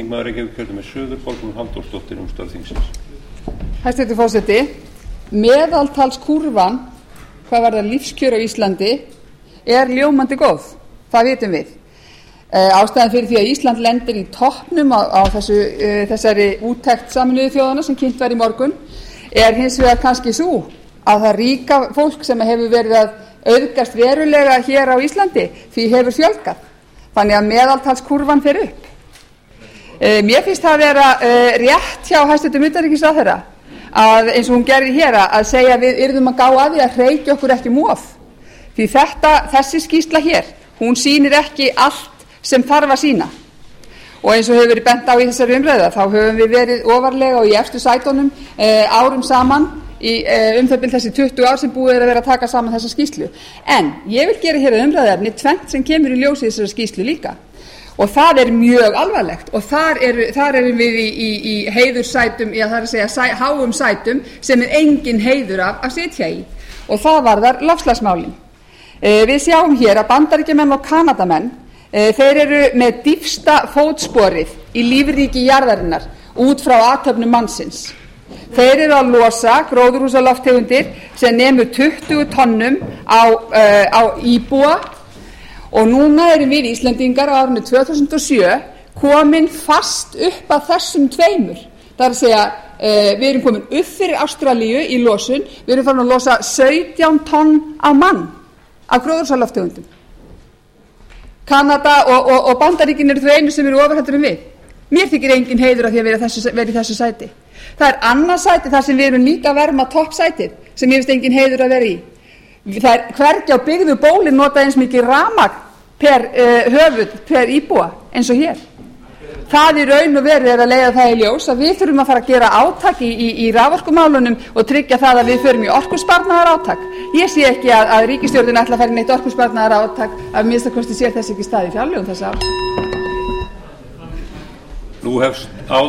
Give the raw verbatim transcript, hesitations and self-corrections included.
Þingmaður Reykjavíkurkjördæmis suður, Kolbrún Halldórsdóttir, um störf þingsins. Hæstvirtur forseti, meðaltalskúrfan hvað varðar lífskjör á Íslandi er ljómandi góð, það vitum við. Ástæðan fyrir því að Ísland lendir í toppnum á, á þessu, uh, þessari úttekt Sameinuðu þjóðanna sem kynnt var í morgun er hins vegar kannski svo að það ríka fólk sem hefur verið að auðgast verulega hér á Íslandi því hefur fjölgað, þannig að meðaltalskúrfan fer upp. Uh, mér finnst það að vera uh, rétt hjá hæstvirtum utanríkisráðherra að eins og hún gerði hér að segja að við yrðum að gá að því að hreykja okkur ekki mof, því þetta, þessi skýrsla hér, hún sýnir ekki allt sem þarf að sýna og eins og hefur verið bent á í þessari umræðu þá höfum við verið ofarlega og í efstu sætunum e, árum saman í, e, um það byrð þessi tuttugu ár sem búið er að vera að taka saman þessa skýrslu. En ég vil gera hér að umræðefni tvennt sem kemur í ljósi þessari skýrslu líka og það er mjög alvarlegt og þar, er, þar erum við í, í, í heiðursætum, já það er að segja sæ, háum sætum sem er engin heiður af að sitja í og það varðar loftslagsmálin. E, við sjáum hér að Bandaríkjamenn og Kanadamenn þeir eru með dýpsta fótsporið í lífríki jarðarinnar út frá athöfnum mannsins. Þeir eru að losa gróðurhúsalofttegundir sem nemur tuttugu tonnum á, uh, á íbúa og núna erum við Íslendingar á árinu tvö þúsund og sjö komin fast upp að þessum tveimur. Það er að segja uh, við erum komin upp fyrir Ástralíu í losun, við erum farin að losa sautján tonn á mann af gróðurhúsalofttegundum. Kanada og, og, og Bandaríkin eru þau einu sem eru ofurheldur en við. Mér þykir engin heiður að því að vera, þessu, vera í þessu sæti. Það er annað sæti þar sem við erum líka að verma toppsætið sem ég finnst engin heiður að vera í. Það er hvergi á byggðu bóli nota eins mikið rafmagn per uh, höfuð, per íbúa eins og hér. Það í raun og veru er að leiða það í ljós að við þurfum að fara að gera átak í, í, í raforkumálunum og tryggja það að við förum í orkusparnaðar átak. Ég sé ekki að, að ríkisstjórnin ætla að fara í neitt orkusparnaðar átak að minnsta kosti sér þess ekki stað í fjárlögum þessa árs. Nú hefst áður